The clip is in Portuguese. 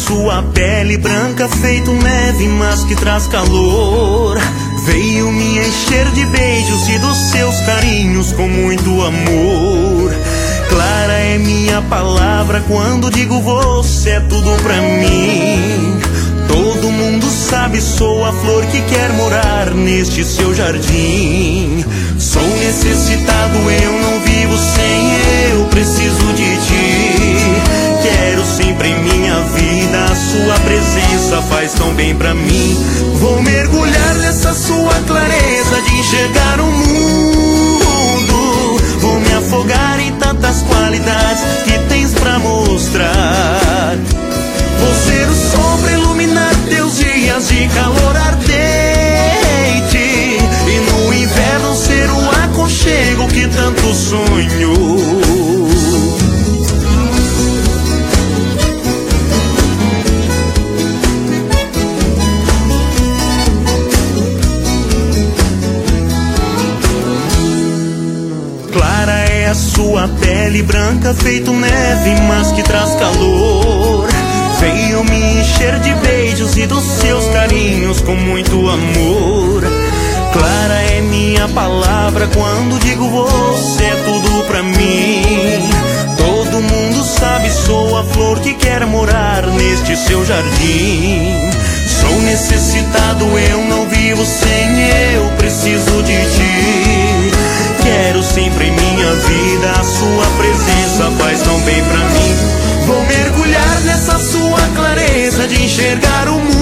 sua pele branca feito neve, mas que traz calor. Veio me encher de beijos e dos seus carinhos com muito amor. Clara é minha palavra quando digo você é tudo pra mim. Todo mundo sabe, sou a flor que quer morar neste seu jardim. Sou necessitado, eu não vivo sem, eu preciso de ti. Quero sempre em minha vida, a sua presença faz tão bem pra mim. Vou mergulhar nessa sua clareza de enxergar o mundo. Vou me afogar em tantas qualidades que tens pra mostrar. Vou ser o sol pra iluminar teus dias de calor ardente, e no inverno ser o aconchego que tanto sonho. Clara é a sua pele branca feito neve, mas que traz calor. Veio me encher de beijos e dos seus carinhos com muito amor. Clara é minha palavra quando digo você é tudo pra mim. Todo mundo sabe, sou a flor que quer morar neste seu jardim. Sou necessitado, eu não vivo sem, eu preciso de ti. Quero sempre em minha vida, a sua presença faz tão bem pra mim. Vou mergulhar nessa sua clareza de enxergar o mundo.